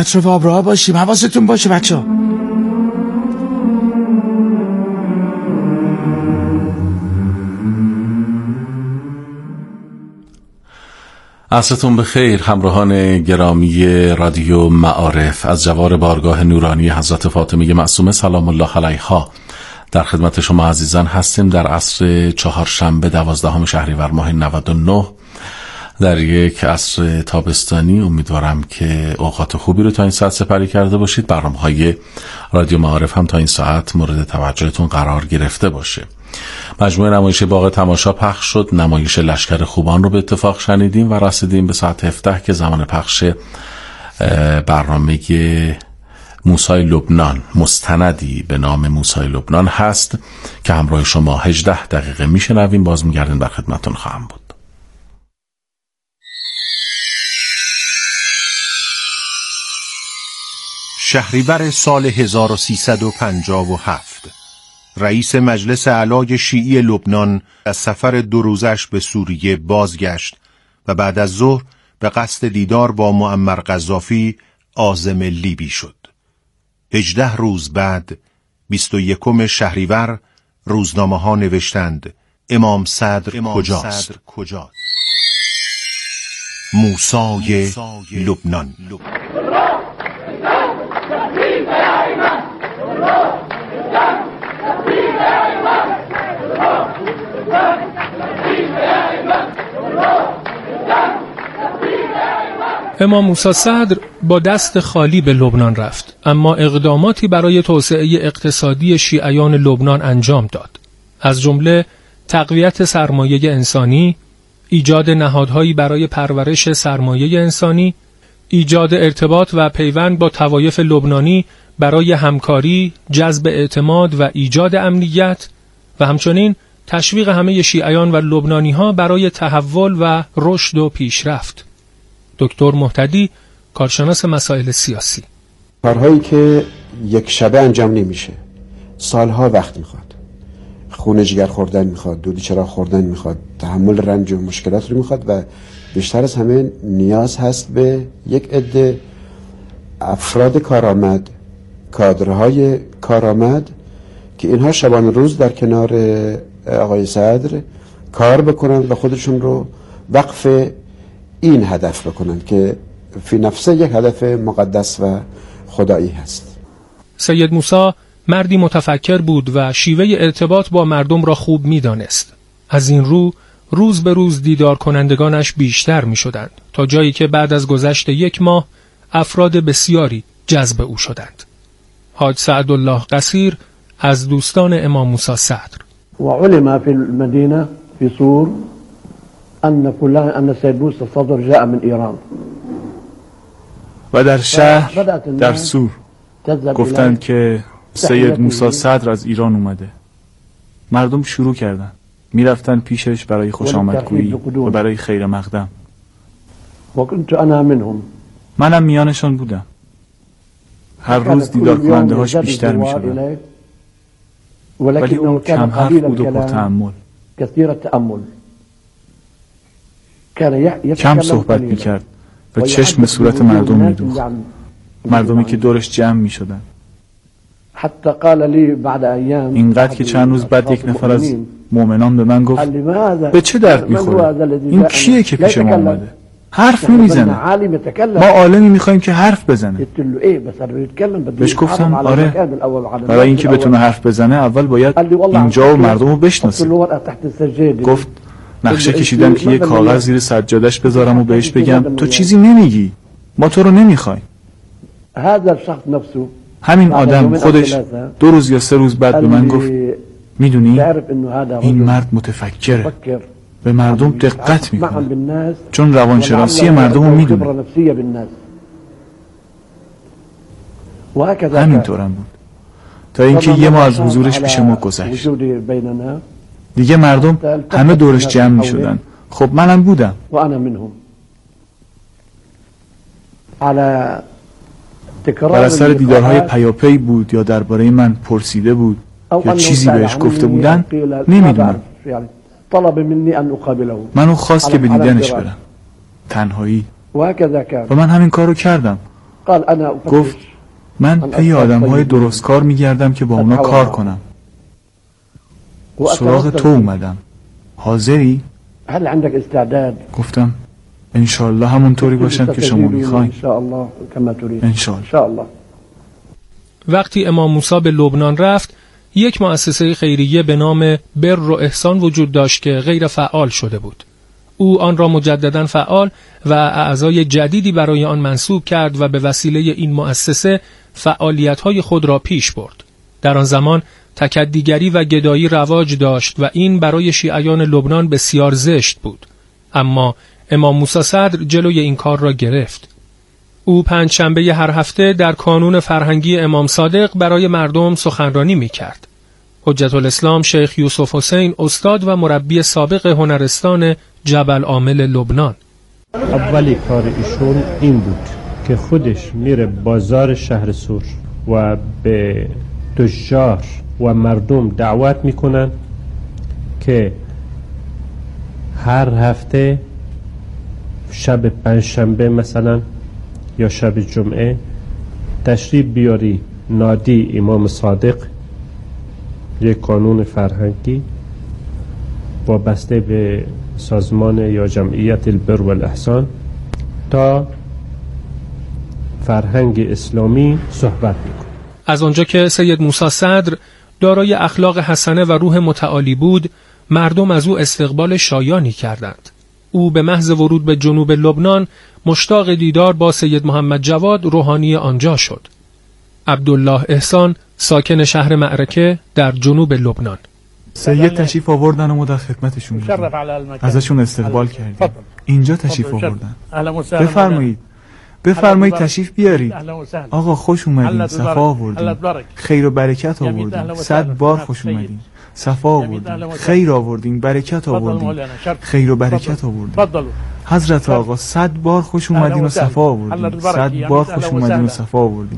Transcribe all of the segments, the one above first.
اطراف آبراها باشیم. حواستون باشه بچه ها. عصرتون بخیر همراهان گرامی رادیو معارف. از جوار بارگاه نورانی حضرت فاطمه معصومه سلام الله علیها در خدمت شما عزیزان هستیم در عصر چهارشنبه 12 شهریور ماه 99 در یک عصر تابستانی. امیدوارم که اوقات خوبی رو تا این ساعت سپری کرده باشید. برنامه‌های رادیو معارف هم تا این ساعت مورد توجهتون قرار گرفته باشه. مجموعه نمایش باغ تماشا پخش شد. نمایش لشکر خوبان رو به اتفاق شنیدیم و رسیدیم به ساعت 17 که زمان پخش برنامه موسی لبنان، مستندی به نام موسی لبنان هست که همراه شما 18 دقیقه میشنویم. باز میگردیم در خدمتون خواهم بود. شهریور سال 1357 رئیس مجلس اعلای شیعی لبنان از سفر 2 روزش به سوریه بازگشت و بعد از ظهر به قصد دیدار با معمر قذافی عازم لیبی شد. 18 روز بعد 21 شهریور روزنامه ها نوشتند امام صدر کجاست؟ موسی لبنان. امام موسی صدر با دست خالی به لبنان رفت، اما اقداماتی برای توسعه اقتصادی شیعیان لبنان انجام داد، از جمله تقویت سرمایه انسانی، ایجاد نهادهایی برای پرورش سرمایه انسانی، ایجاد ارتباط و پیوند با طوایف لبنانی برای همکاری، جذب اعتماد و ایجاد امنیت و همچنین تشویق همه شیعیان و لبنانی‌ها برای تحول و رشد و پیشرفت. دکتر مهتدی، کارشناس مسائل سیاسی: کارهایی که یک شبه انجام نمیشه، سالها وقت میخواد، خون جگر خوردن میخواد، دودی چراغ خوردن میخواد، تحمل رنج و مشکلات رو میخواد و بیشتر از همه نیاز هست به یک عده افراد کارآمد، کادرهای کارآمد که اینها شبانه روز در کنار آقای صدر کار بکنن و خودشون رو وقف این هدف بکنن که فی نفسه یک هدف مقدس و خدایی هست. سید موسی مردی متفکر بود و شیوه ارتباط با مردم را خوب می‌دانست. از این رو روز به روز دیدار کنندگانش بیشتر می‌شدند تا جایی که بعد از گذشت 1 ماه افراد بسیاری جذب او شدند. حاج سعدالله قصیر از دوستان امام موسی صدر: وعلم في المدينة في صور أن سيد موسى الصدر جاء من إيران. و در شهر در سور گفتند که سید موسی صدر از ایران اومده. مردم شروع کردن میرفتن پیشش برای خوش آمدگویی و برای خیر مقدم. وكنت أنا منهم. منم میانشان بودم. هر روز دیدار کننده هاش بیشتر می شدن. ولی اون کم حرف بود و پرتأمل. کم صحبت می کرد و چشم به صورت مردم می دوخت. مردمی که دورش جمع می شدن. اینقدر که چند روز بعد یک نفر از مؤمنان به من گفت به چه درد می خوره؟ این کیه که پیش ما اومده؟ حرف نمیزنه. ما عالمی میخوایم که حرف بزنه. بهش گفتم آره، برای اینکه بتونه حرف بزنه اول باید اینجا و مردم رو بشناسه. گفت نقشه کشیدم که یه کاغذ زیر سجادش بذارم و بهش بگم تو چیزی نمیگی، ما تو رو نمیخوایم. همین آدم خودش 2 روز یا 3 روز بعد به من گفت میدونی این مرد متفکره، به مردم دقت میکنه چون روانشناسی مردم رو میدونه. همینطورم بود تا اینکه 1 ماه از حضورش پیش ما گذشت. دیگه مردم همه دورش جمع میشدن. خب منم بودم. بر اثر دیدارهای پیاپی بود یا درباره من پرسیده بود یا چیزی بهش گفته بودن، نمیدونم. منو خواست که به دیدنش برم تنهایی و من همین کارو کردم. گفت من پی آدم‌های درستکار می‌گردم که با اونا کار کنم. سراغ تو اومدم. حاضری؟ گفتم انشالله همونطوری باشم که شما میخواین. انشالله. وقتی امام موسی به لبنان رفت، یک مؤسسه خیریه به نام بر و احسان وجود داشت که غیر فعال شده بود. او آن را مجددا فعال و اعضای جدیدی برای آن منصوب کرد و به وسیله این مؤسسه فعالیت‌های خود را پیش برد. در آن زمان تکدیگری و گدایی رواج داشت و این برای شیعیان لبنان بسیار زشت بود. اما امام موسی صدر جلوی این کار را گرفت. او پنجشنبه هر هفته در کانون فرهنگی امام صادق برای مردم سخنرانی می‌کرد. حجت الاسلام شیخ یوسف حسین استاد و مربی سابق هنرستان جبل عامل لبنان. اولی کار ایشون این بود که خودش میره بازار شهر سور و به تجار و مردم دعوت میکنن که هر هفته شب پنجشنبه مثلا یا شب جمعه تشریف بیاری نادی امام صادق، یک کانون فرهنگی وابسته به سازمان یا جمعیت البر و الاحسان، تا فرهنگ اسلامی صحبت میکنه. از آنجا که سید موسی صدر دارای اخلاق حسنه و روح متعالی بود، مردم از او استقبال شایانی کردند. او به محض ورود به جنوب لبنان مشتاق دیدار با سید محمد جواد روحانی آنجا شد. عبدالله احسان ساکن شهر معرکه در جنوب لبنان. سید تشریف آوردن و ما در خدمتشون بودیم. ازشون استقبال کردیم. اینجا تشریف آوردن. بفرمایید تشریف بیارید. آقا خوش اومدین، صفا آوردین، خیر و برکت آوردین، 100 بار خوش اومدین، صفا آوردین، خیر آوردین، برکت آوردین، خیر و برکت آوردین. حضرت آقا 100 بار خوش اومدین و صفا آوردین، 100 بار خوش اومدین و صفا آوردین.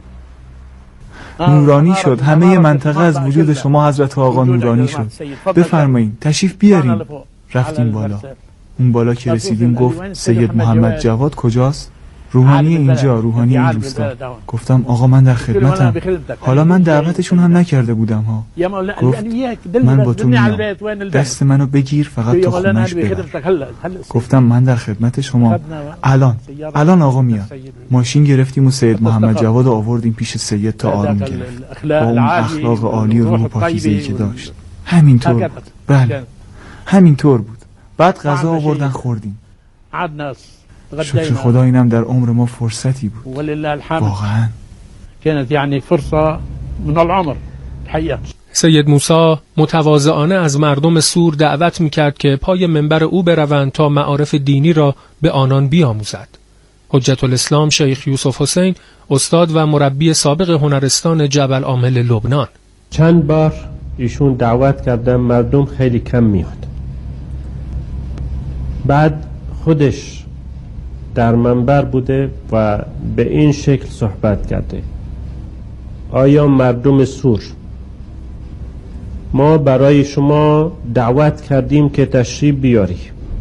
نورانی شد، همه منطقه از وجود شما حضرت آقا نورانی شد. بفرمایید تشریف بیارین. رفتیم بالا. اون بالا که رسیدیم گفت سید محمد جواد کجاست؟ روحانی اینجا، روحانی این روستا. گفتم آقا من در خدمتم. حالا من دعوتشون هم نکرده بودم ها. گفت من با تو میام، دست منو بگیر فقط تا خونش ببر. گفتم من در خدمت شما. الان آقا میاد. ماشین گرفتیم و سید محمد جواد آوردیم پیش سید تا آروم گرفت، با اون اخلاق عالی و روح پاکیزه‌ای که داشت. همینطور. بله همینطور بود. بعد غذا آوردن خوردیم. شکر خدا اینم در عمر ما فرصتی بود. واقعا كانت يعني فرصة من العمر الحقيقة. سید موسی متواضعانه از مردم سور دعوت میکرد که پای منبر او بروند تا معارف دینی را به آنان بیاموزد. حجت الاسلام شیخ یوسف حسین استاد و مربی سابق هنرستان جبل عامل لبنان. چند بار ایشون دعوت کردن، مردم خیلی کم میاد. بعد خودش در منبر بوده و به این شکل صحبت کرده: آیا مردم سور، ما برای شما دعوت کردیم که تشریف بیاری.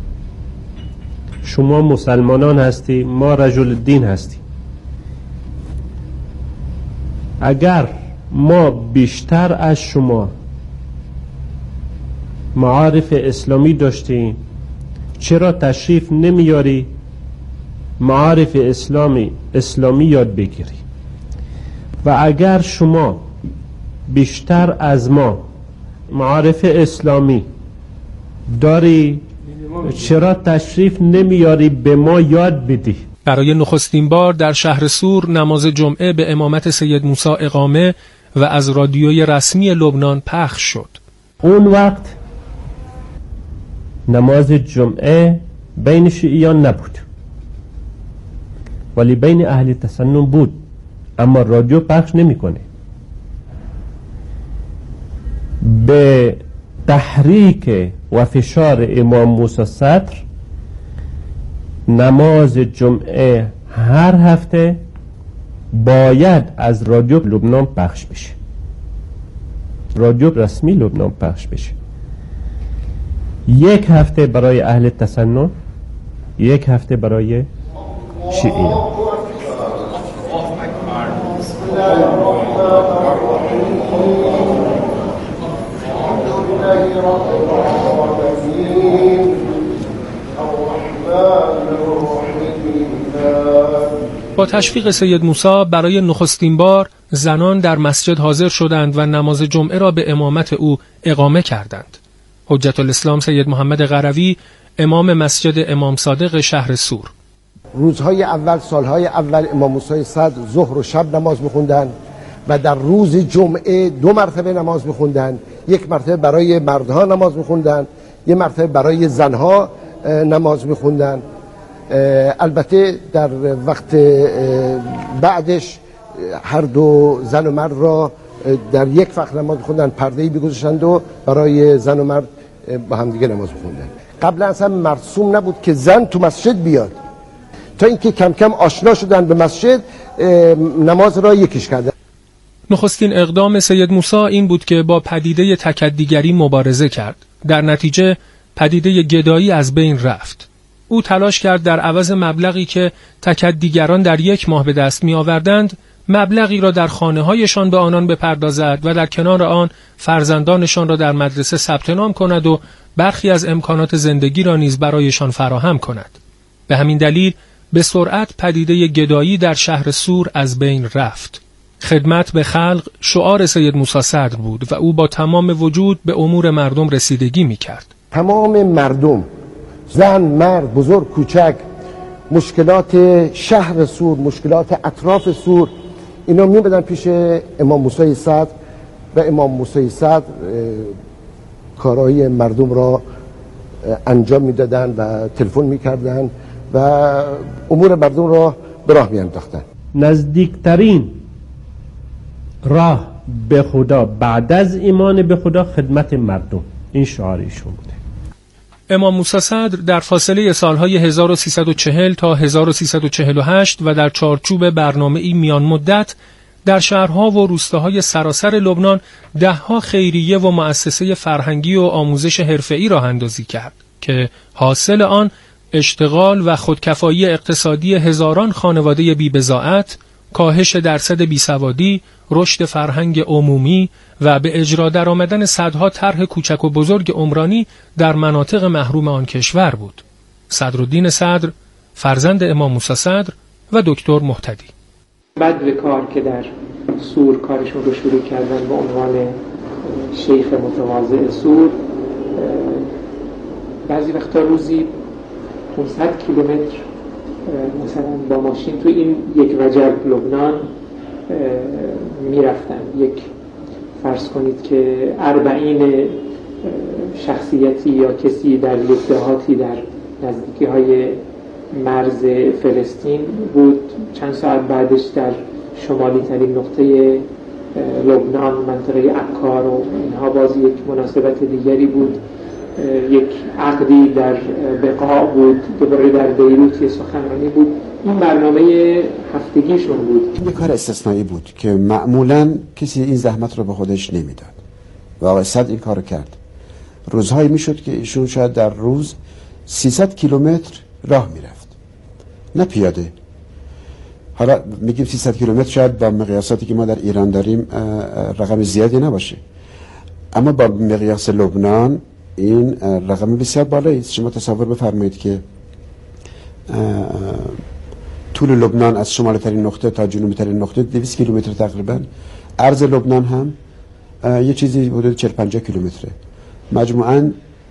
شما مسلمانان هستی، ما رجل الدین هستیم. اگر ما بیشتر از شما معارف اسلامی داشتیم، چرا تشریف نمیاری معارف اسلامی یاد بگیری؟ و اگر شما بیشتر از ما معارف اسلامی داری، چرا تشریف نمیاری به ما یاد بدی؟ برای نخستین بار در شهر سور نماز جمعه به امامت سید موسی اقامه و از رادیوی رسمی لبنان پخش شد. اون وقت نماز جمعه بین شیعیان نبود، ولی بین اهل تسنن بود، اما رادیو پخش نمیکنه. به تحریک و فشار امام موسی صدر نماز جمعه هر هفته باید از رادیو لبنان پخش بشه، رادیو رسمی لبنان پخش بشه. 1 هفته برای اهل تسنن، 1 هفته برای شیعیان. با تشویق سید موسی برای نخستین بار زنان در مسجد حاضر شدند و نماز جمعه را به امامت او اقامه کردند. حجت الاسلام سید محمد قروی امام مسجد امام صادق شهر سور: روزهای اول، سالهای اول امام موسی صدر ظهر و شب نماز می‌خوندند و در روز جمعه 2 مرتبه نماز می‌خوندند. 1 مرتبه برای مردها نماز می‌خوندند، 1 مرتبه برای زنها نماز می‌خوندند. البته در وقت بعدش هر دو زن و مرد را در یک وقت نماز می‌خوندند، پرده‌ای بگذاشتند و برای زن و مرد با هم دیگه نماز می‌خوندند. قبلا اصلا مرسوم نبود که زن تو مسجد بیاد، تا اینکه کم کم آشنا شدن به مسجد نماز را یکیش کردن. نخستین اقدام سید موسی این بود که با پدیده تکدیگری مبارزه کرد. در نتیجه پدیده گدایی از بین رفت. او تلاش کرد در عوض مبلغی که تکدیگران در 1 ماه به دست می آوردند، مبلغی را در خانه‌هایشان به آنان بپردازد و در کنار آن فرزندانشان را در مدرسه ثبت نام کند و برخی از امکانات زندگی را نیز برایشان فراهم کند. به همین دلیل به سرعت پدیده گدایی در شهر سور از بین رفت. خدمت به خلق شعار سید موسی صدر بود و او با تمام وجود به امور مردم رسیدگی می کرد. تمام مردم، زن، مرد، بزرگ، کوچک، مشکلات شهر سور، مشکلات اطراف سور، اینا می بدن پیش امام موسی صدر و امام موسی صدر کارهای مردم را انجام می دادن و تلفن می کردن و امور مردم را به راه می انداختن. نزدیکترین راه به خدا بعد از ایمان به خدا خدمت مردم، این شعار ایشون بوده. امام موسی صدر در فاصله سالهای 1340 تا 1348 و در چارچوب برنامه‌ای میان مدت در شهرها و روستاهای سراسر لبنان 10 خیریه و مؤسسه فرهنگی و آموزش حرفه‌ای راه اندازی کرد که حاصل آن اشتغال و خودکفایی اقتصادی هزاران خانواده بی‌بضاعت، کاهش درصد بیسوادی، رشد فرهنگ عمومی و به اجرا درآمدن صدها طرح کوچک و بزرگ عمرانی در مناطق محروم آن کشور بود. صدرالدین صدر، فرزند امام موسی صدر و دکتر مهتدی. بعد به کار که در سور کارشون رو شروع کردن به عنوان شیخ متواضع سور، بعضی وقتا روزی 500 کیلومتر مثلا با ماشین تو این یک وجب لبنان میرفتن. فرض کنید که 40 شخصیتی یا کسی در یک دهاتی در نزدیکی های مرز فلسطین بود، چند ساعت بعدش در شمالی ترین نقطه لبنان منطقه عکار و اینها باز یک مناسبت دیگری بود. یک عقدی در بقاع بود، دوباره در بیروت یه سخنرانی بود. این برنامه هفتگیشون بود. یه کار استثنایی بود که معمولاً کسی این زحمت رو به خودش نمیداد و آقای صدر این کارو کرد. روزهایی میشد که ایشون شاید در روز 300 کیلومتر راه میرفت، نه پیاده. حالا میگیم 300 کیلومتر شاید با مقیاساتی که ما در ایران داریم رقم زیادی نباشه، اما با مقیاس لبنان این رقم بسیار بالایی است. شما تصور بفرمایید که طول لبنان از شمال ترین نقطه تا جنوبی ترین نقطه 200 کیلومتر تقریبا، عرض لبنان هم یه چیزی حدود 40-50 کیلومتره، مجموعاً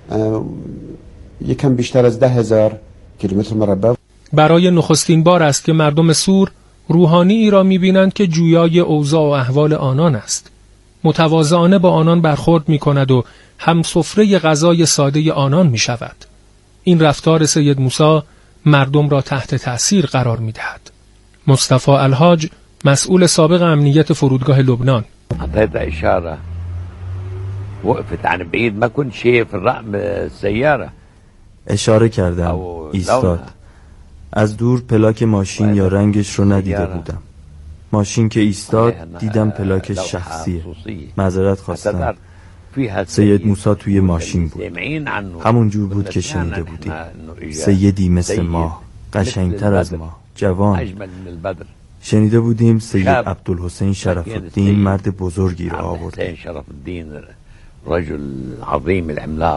یکم بیشتر از 10,000 کیلومتر مربع. برای نخستین بار است که مردم سور روحانی ای را می‌بینند که جویای اوضاع و احوال آنان است. متواضعانه با آنان برخورد می‌کند و همسفره غذای ساده آنان می‌شود. این رفتار سید موسی مردم را تحت تأثیر قرار می‌دهد. مصطفی الحاج، مسئول سابق امنیت فرودگاه لبنان: اعطيت اشاره وقفت عن بعيد ما كنت شايف الرقم السياره. اشاره کردم، ایستاد. از دور پلاک ماشین یا رنگش رو ندیده بودم. ماشین که ایستاد دیدم پلاکش شخصیه. معذرت خواستم. سید موسی توی ماشین بود. همون جور بود که شنیده بودیم. سیدی مثل ما، قشنگتر از ما، جوان. شنیده بودیم سید عبدالحسین شرف الدین مرد بزرگی را آورده. شرف الدین رجل عظیم العملاق.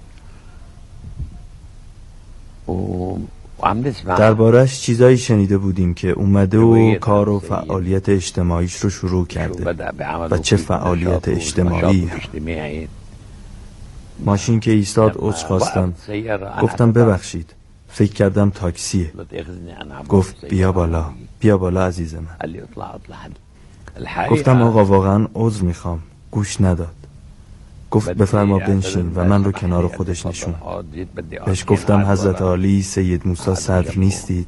دربارش چیزایی شنیده بودیم که اومده و کار و فعالیت اجتماعیش رو شروع کرده و چه فعالیت اجتماعی. ماشین که ایستاد عذر خواستم، گفتم ببخشید، فکر کردم تاکسیه. گفت بیا بالا عزیز من. گفتم آقا واقعا عذر میخوام. گوش نداد. گفت بفرما بنشین و من رو کنار خودش نشون. بهش گفتم حضرت عالی سید موسی صدر نیستید؟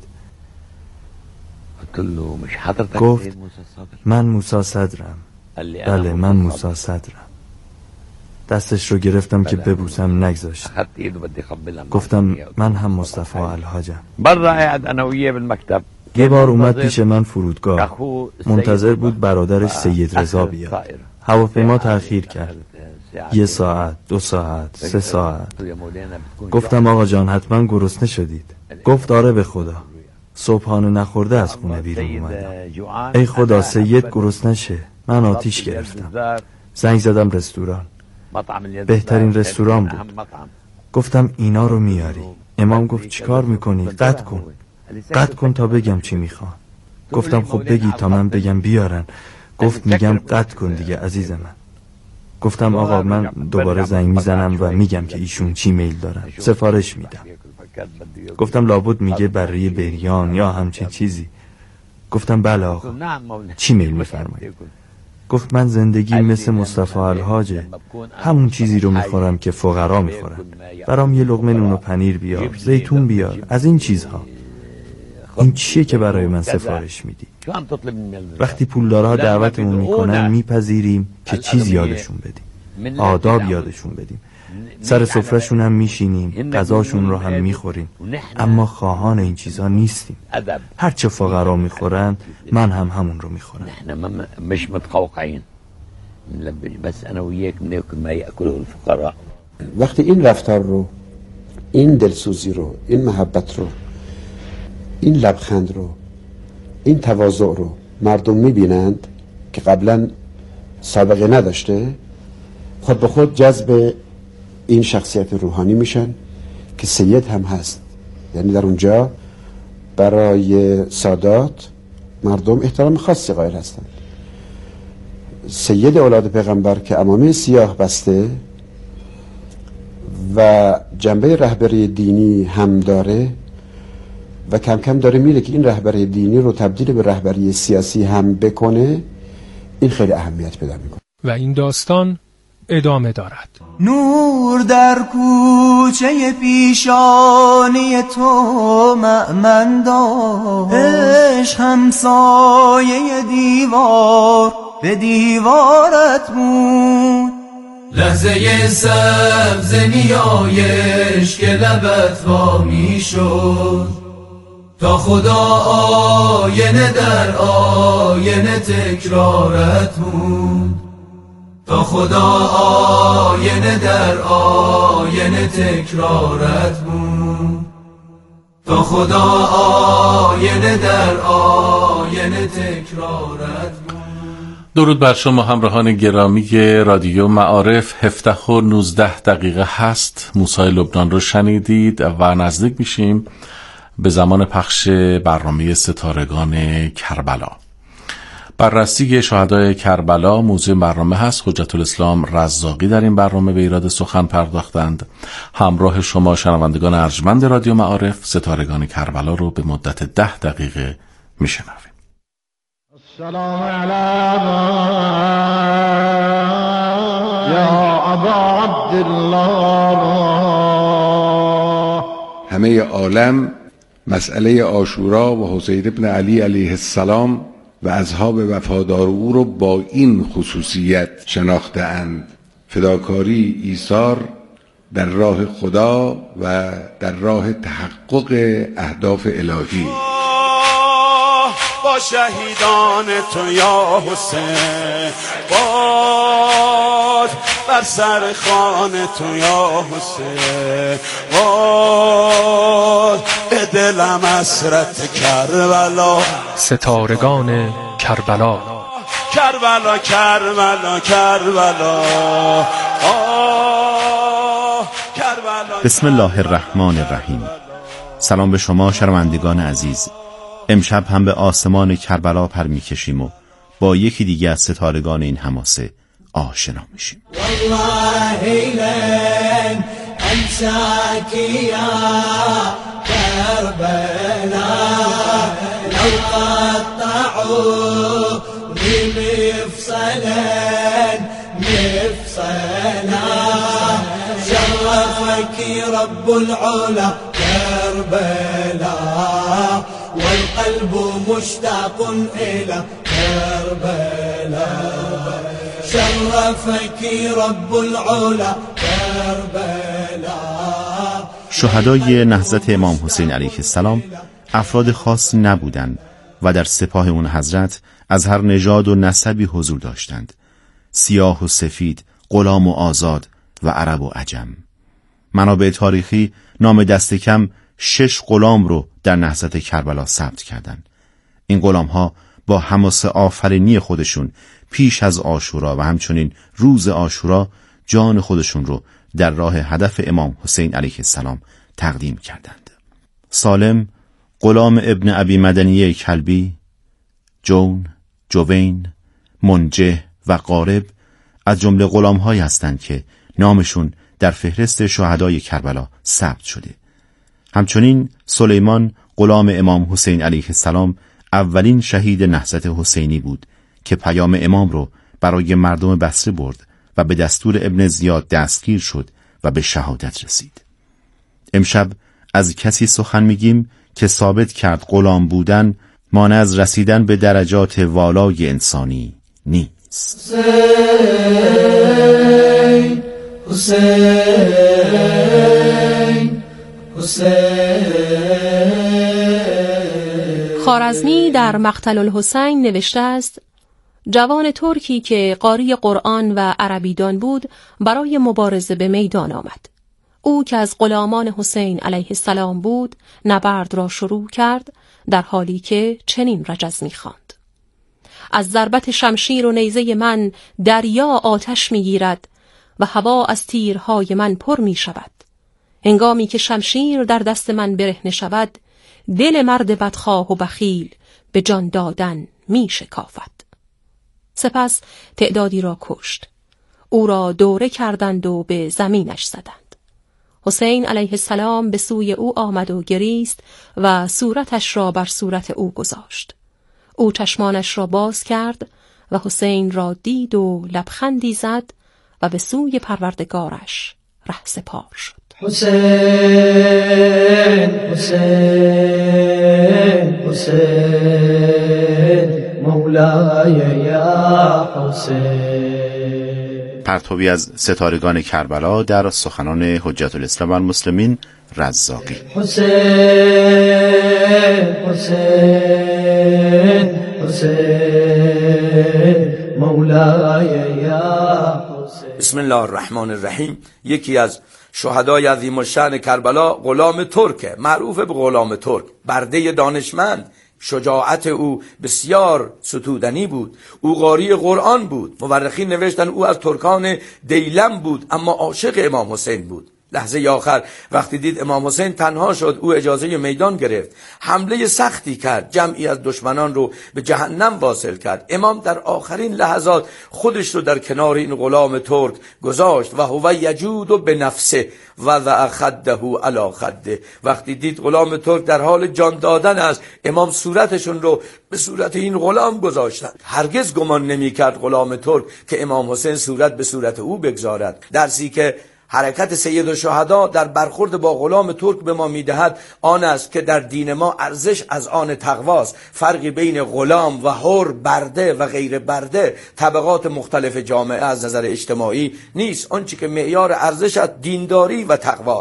گفت من موسی صدرم. بله من موسی صدرم. دستش رو گرفتم که ببوسم، نگذاشت. گفتم من هم مصطفی الحاجم. یه بار اومد پیش من فرودگاه، منتظر بود برادرش سید رضا بیاد. هواپیما تأخیر کرد، 1 ساعت، 2 ساعت، 3 ساعت. گفتم آقا جان حتما گرسنه شدید؟ گفت آره به خدا، صبحانه نخورده از خونه بیرون اومدم. ای خدا سید گرسنه شه. من آتیش گرفتم. زنگ زدم رستوران، بهترین رستوران بود. گفتم اینا رو میاری؟ امام گفت چیکار میکنی؟ قطع کن تا بگم چی میخوان. گفتم خب بگی تا من بگم بیارن. گفت میگم قطع کن دیگه عزیز من. گفتم آقا من دوباره زنگ میزنم و میگم که ایشون چی میل دارن، سفارش میدم. گفتم لابد میگه برای بریان یا همچین چیزی. گفتم بله آقا، چی میل میفرمایید؟ گفت من زندگی مثل مصطفی الحاجه، همون چیزی رو میخورم که فقرا میخورن. برام یه لقمه نون و پنیر بیار، زیتون بیار، از این چیزها. این چیه که برای من سفارش میدی؟ وقتی پولدارها دعوتمون میکنن میپذیریم که چیز یادشون بدیم، آداب یادشون بدیم، سر سفرهشون هم میشینیم، غذاشون رو هم میخوریم، اما خواهان این چیزها نیستیم. هرچه فقرا میخورن من هم همون رو میخورم. نحن مش متقوقعين بس انا وياك بناكل ما ياكله الفقراء. وقتی این رفتار رو، این دلسوزی رو، این محبت رو، این لبخند رو، این تواضع رو مردم میبینند که قبلا سابقه نداشته، خود به خود جذب این شخصیت روحانی میشن که سید هم هست. یعنی در اونجا برای سادات مردم احترام خاصی قائل هستند. سید اولاد پیغمبر که عمامه سیاه بسته و جنبه رهبری دینی هم داره و کم کم داره میره که این رهبری دینی رو تبدیل به رهبری سیاسی هم بکنه، این خیلی اهمیت پیدا میکنه. و این داستان ادامه دارد. نور در کوچه پیشانی تو مأمن دار، عشق همسایه دیوار به دیوارت بود. لحظه سبز نیایش که لبت وا می شد، تا خدا آینه در آینه تکرارت بود. تا خدا آینه در آینه تکرارت بود. تا خدا آینه در آینه تکرارت بود. درود بر شما همراهان گرامی رادیو معارف. 17:19 هست. موسی لبنان رو شنیدید و نزدیک میشیم به زمان پخش برنامه ستارگان کربلا. بررسی شهدای کربلا موضوع برنامه هست. حجت الاسلام رزاقی در این برنامه به ایراد سخن پرداختند. همراه شما شنوندگان ارجمند رادیو معارف ستارگان کربلا رو به مدت 10 دقیقه میشنویم. السلام علیکم یا ابا عبدالله. همه عالم مسئله عاشورا و حسین ابن علی علیه السلام و اصحاب وفادار او رو با این خصوصیت شناخته اند: فداکاری، ایثار در راه خدا و در راه تحقق اهداف الهی. با شهیدان تو یا حسین، باد بر سر خان تو یا حسین، باد به دلم حسرت کربلا. ستارگان کربلا، کربلا کربلا کربلا، کربلا. بسم الله الرحمن الرحیم. سلام به شما شنوندگان عزیز. امشب هم به آسمان کربلا پر میکشیم و با یکی دیگه از ستارگان این حماسه آشنا میشیم. والله لن انساك يا كربلا، لو قطعوا مفصلا مفصلا، شرفك رب العلا كربلا، والقلب مشتاق إلى كربلا، شرفك رب العلا كربلا. شهدای نهضت امام حسین علیه السلام افراد خاص نبودند و در سپاه اون حضرت از هر نژاد و نسبی حضور داشتند، سیاه و سفید، غلام و آزاد و عرب و عجم. منابع تاریخی نام دست کم 6 غلام رو در نهضت کربلا ثبت کردند. این غلام ها با حماس آفرینی خودشون پیش از عاشورا و همچنین روز عاشورا جان خودشون رو در راه هدف امام حسین علیه السلام تقدیم کردند. سالم، غلام ابن ابی مدنیه کلبی، جون، جوین، منجه و قارب از جمله غلام‌هایی هستند که نامشون در فهرست شهدای کربلا ثبت شده. همچنین سلیمان غلام امام حسین علیه السلام اولین شهید نهضت حسینی بود که پیام امام رو برای مردم بصره برد و به دستور ابن زیاد دستگیر شد و به شهادت رسید. امشب از کسی سخن میگیم که ثابت کرد غلام بودن مانع از رسیدن به درجات والای انسانی نیست. حسین حسین حسین. خوارزمی در مقتل الحسین نوشته است: جوان ترکی که قاری قرآن و عربیدان بود برای مبارزه به میدان آمد. او که از غلامان حسین علیه السلام بود نبرد را شروع کرد، در حالی که چنین رجز می‌خواند: از ضربت شمشیر و نیزه من دریا آتش می‌گیرد و هوا از تیرهای من پر می‌شود. هنگامی که شمشیر در دست من برهنه شود، دل مرد بدخواه و بخیل به جان دادن می‌شکافد. سپس تعدادی را کشت. او را دوره کردند و به زمینش زدند. حسین علیه السلام به سوی او آمد و گریست و صورتش را بر صورت او گذاشت. او چشمانش را باز کرد و حسین را دید و لبخندی زد و به سوی پروردگارش رهسپار شد. حسین حسین حسین مولای یا حسین. پرتوی از ستارگان کربلا در سخنان حجت الاسلام والمسلمین رزاقی. حسین حسین حسین مولای یا حسین. بسم الله الرحمن الرحیم. یکی از شهدای عظیم الشأن کربلا غلام ترک، معروف به غلام ترک، برده دانشمند. شجاعت او بسیار ستودنی بود. او قاری قرآن بود. مورخین نوشتن او از ترکان دیلم بود، اما عاشق امام حسین بود. لحظه آخر وقتی دید امام حسین تنها شد، او اجازه میدان گرفت، حمله سختی کرد، جمعی از دشمنان رو به جهنم واصل کرد. امام در آخرین لحظات خودش رو در کنار این غلام ترک گذاشت و هو یجود به نفسه و ضع خده علی خده. وقتی دید غلام ترک در حال جان دادن است، امام صورتشون رو به صورت این غلام گذاشتند. هرگز گمان نمی کرد غلام ترک که امام حسین صورت به صورت او بگذارد. درسی که حرکت سید الشهدا در برخورد با غلام ترک به ما میدهد آن است که در دین ما ارزش از آن تقواست. فرقی بین غلام و حر، برده و غیر برده، طبقات مختلف جامعه از نظر اجتماعی نیست. آنچه که معیار ارزش است دینداری و تقواست.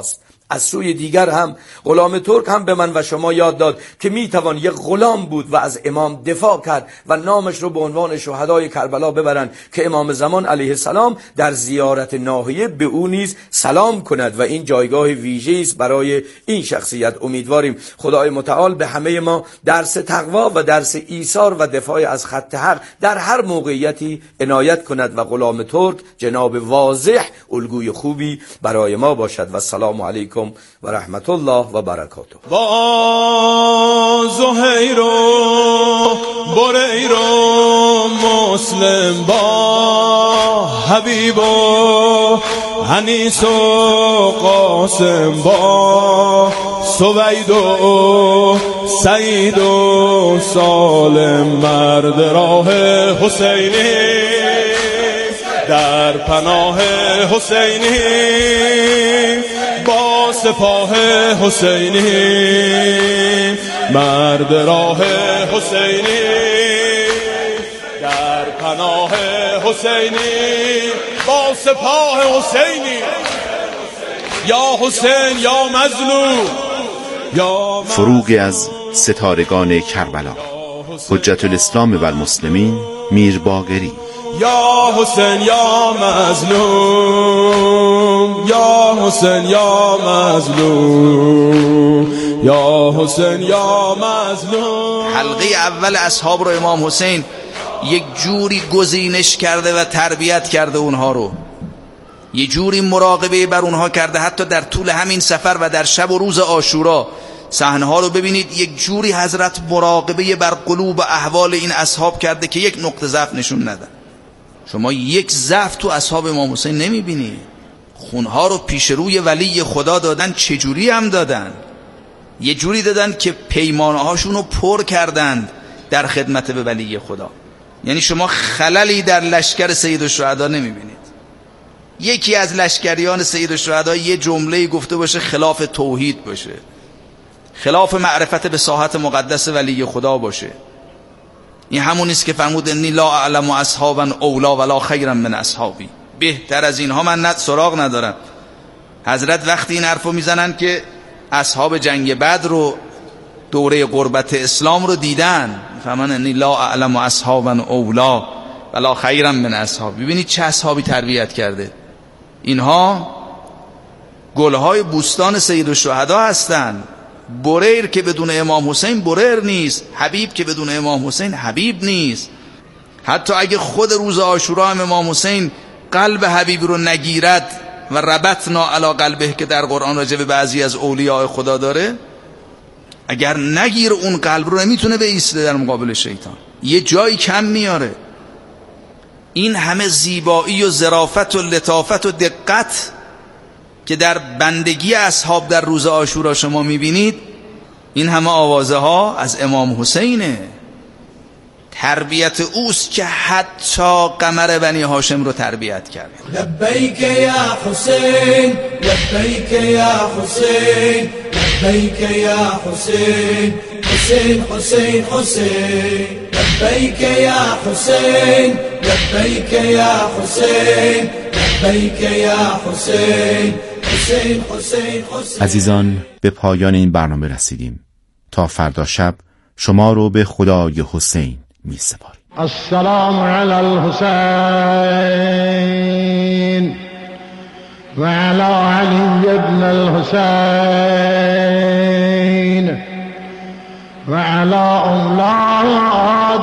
از سوی دیگر هم غلام ترک هم به من و شما یاد داد که میتوان یک غلام بود و از امام دفاع کرد و نامش رو به عنوان شهدای کربلا ببرند که امام زمان علیه السلام در زیارت ناحیه به او نیز سلام کند و این جایگاه ویژه‌ای است برای این شخصیت. امیدواریم خدای متعال به همه ما درس تقوا و درس ایثار و دفاع از خط حق در هر موقعیتی عنایت کند و غلام ترک جناب واضح الگوی خوبی برای ما باشد. و السلام علیکم و رحمت الله و برکاته. با زهیر و بریر و مسلم با حبیب و انیس و قاسم با سوید و سعید و سالم مرد راه حسینی در پناه حسینی با سپاه حسینی مرد راه حسینی در پناه حسینی با سپاه حسینی یا حسین یا مظلوم یا فروغی از ستارگان کربلا. حجت الاسلام و المسلمین میر باقری. یا حسین یا مظلوم یا حسین یا مظلوم یا حسین یا مظلوم. حلقه اول اصحاب رو امام حسین یک جوری گزینش کرده و تربیت کرده، اونها رو یه جوری مراقبه بر اونها کرده. حتی در طول همین سفر و در شب و روز عاشورا صحنه ها رو ببینید، یک جوری حضرت مراقبه بر قلوب و احوال این اصحاب کرده که یک نقطه ضعف نشون ندن. شما یک ضعف تو اصحاب امام حسین نمیبینی. خونها رو پیش روی ولی خدا دادن، چجوری هم دادن؟ یه جوری دادن که پیمانه هاشون رو پر کردند در خدمت به ولی خدا. یعنی شما خللی در لشکر سید الشهدا نمیبینید. یکی از لشکریان سید الشهدا یه جمله گفته باشه خلاف توحید باشه، خلاف معرفت به ساحت مقدس ولی خدا باشه. این همون است که فرمود انی لا اعلم اصحابا اولا ولا خیرا من اصحابی. بهتر از اینها من سراغ ندارم. حضرت وقتی این حرفو میزنن که اصحاب جنگ بدر رو دوره غربت اسلام رو دیدن، فرمان انی لا اعلم اصحابا اولا ولا خیرا من اصحابی. ببینید چه اصحابی تربیت کرده. اینها گلهای بوستان سید الشهدا هستند. بریر که بدون امام حسین بریر نیست، حبیب که بدون امام حسین حبیب نیست. حتی اگه خود روز عاشورا هم امام حسین قلب حبیب رو نگیرد و ربطنا علی قلبه که در قرآن راجع به بعضی از اولیاء خدا داره، اگر نگیر اون قلب رو نمیتونه بایسته در مقابل شیطان، یه جایی کم میاره. این همه زیبایی و ظرافت و لطافت و دقت که در بندگی اصحاب در روز عاشورا شما میبینید، این همه آوازه ها از امام حسینه. تربیت اوست که حتی قمر بنی هاشم رو تربیت کرد. لبیک یا حسین لبیک یا حسین لبیک یا حسین حسین حسین حسین لبیک یا حسین لبیک یا حسین لبیک یا حسین حسین حسین حسین. عزیزان، به پایان این برنامه رسیدیم. تا فردا شب شما رو به خدای حسین می سپاریم. السلام علی الحسین و علی علی ابن الحسین و علی اولاد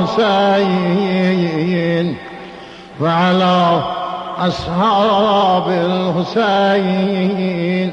الحسین و علی اصحاب الحسین.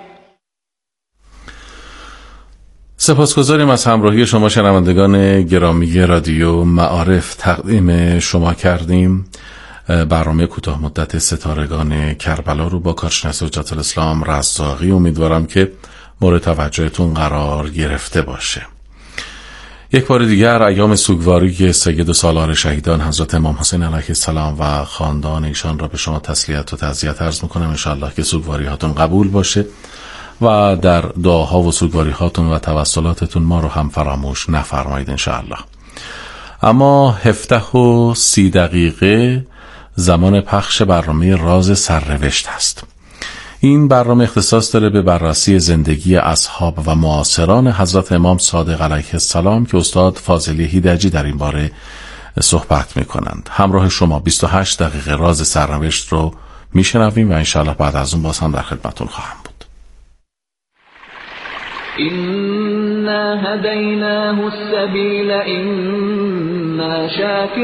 سپاسگزاریم از همراهی شما شنوندگان گرامی رادیو معارف. تقدیم شما کردیم برنامه کوتاه مدت ستارگان کربلا رو با کارشناس حجت الاسلام رزاقی. امیدوارم که مورد توجهتون قرار گرفته باشه. یک بار دیگر ایام سوگواری سید و سالار شهیدان حضرت امام حسین علیه السلام و خاندان ایشان را به شما تسلیت و تعزیت عرض میکنم. انشاءالله که سوگواری هاتون قبول باشه و در دعاها و سوگواری هاتون و توسلاتتون ما رو هم فراموش نفرمایید انشاءالله. اما 17:30 زمان پخش برنامه راز سرنوشت هست. این برنامه اختصاص داره به بررسی زندگی اصحاب و معاصران حضرت امام صادق علیه السلام که استاد فاضلی هیدجی در این باره صحبت میکنند. همراه شما 28 دقیقه راز سرنوشت رو میشنویم و انشاءالله بعد از اون باز هم در خدمتون خواهم بود. إنا هديناه السبيل إما شاكرا